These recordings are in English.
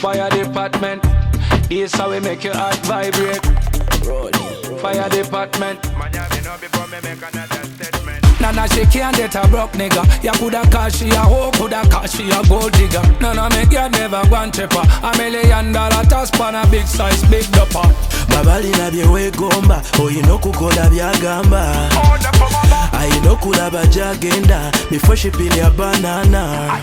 Fire department, this how we make your heart vibrate. Fire department. Nana she can't get a broke nigga. Ya coulda cash she a hoe, coulda cash she a gold digger. Nana make ya never one tripper. $1 million task pan a big size, big dopper. Babalina byewegomba, oyina okukola byagamba. Ayina okulaba gyagenda, before she peel ya banana.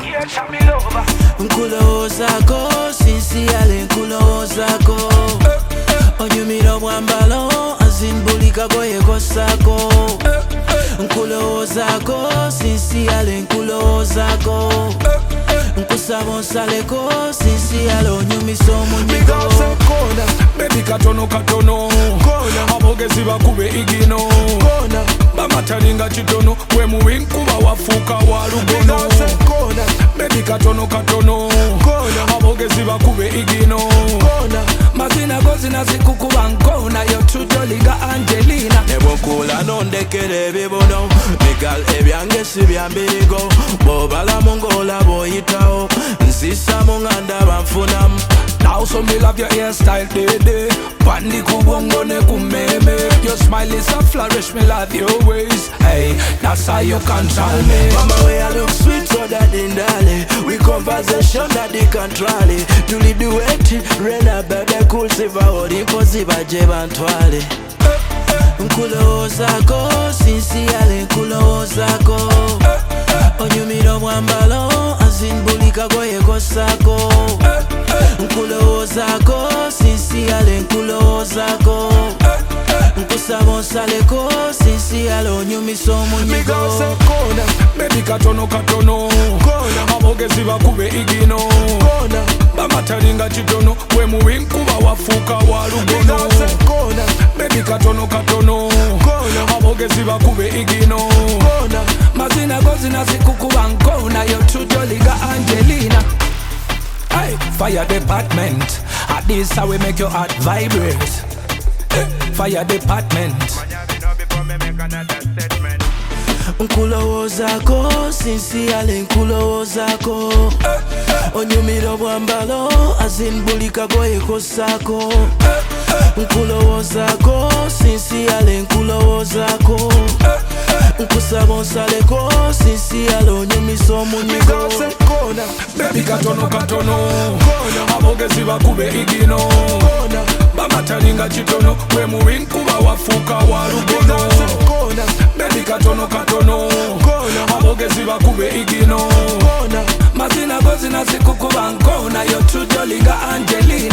Nkulowoozako, sincerely nkulowoozako. Onyumira obwambalo, azin buli kagoye kossako. Nkulowoozako, sincerely nkulowoozako. Nkusaba onsaleko, sincerely onyumisa omunyigo. Baby katono katono, abogezi bakube igino. Bamatalinga kitono, gwe muwinkuba wafuuka wa lugono. Baby katono katono, abogezi bakube igino. Mazina gozina zikukuba nkona, yo tutoliga Angelina. Nebokula nondekere ebibono, migal ebyange si byambirigo. Bobala mongola boyitawo, nsisa munganda banfunamu. Now so me love your hairstyle, baby. Pandi kubongo ne kumeme. Your smile is a flourish, me love your ways. Hey, that's how you control me. Mama, way I look sweet, so that in Dali. We conversation that they control it. Tuli duet, rena bebe cool siva ori impossible jebantwale. Nkulowoozako, sincerely nkulowoozako. Onyumira obwambalo, azin buli kagoye kossako. Nkulowoozako, sincerely nkulowoozako. Nkusaba onsaleko, sincerely onyumisa omunyigo. Baby katono katono, abogezi bakube igino. Bamatalinga kitono, gwe muwinkuba wafuuka wa lugono. Baby katono katono, abogezi bakube igino. Mazina gozina zikukuba nkona, yo tutoliga Angelina. Hey, fire department, at this how we make your heart vibrate. Hey, fire department. Nkulowoozako, sincerely nkulowoozako. Onyumira obwambalo, azin buli kagoye kossako. Nkulowoozako, sincerely nkulowoozako. Nkusaba onsaleko, sincerely onyumisa omunyigo. Baby katono katono, abogezi bakube igino. Bamatalinga kitono, gwe muwinkuba wafuuka wa lugono. Baby katono katono, abogezi bakube igino. Mazina gozina zikukuba nkona, yo tutoliga Angelina.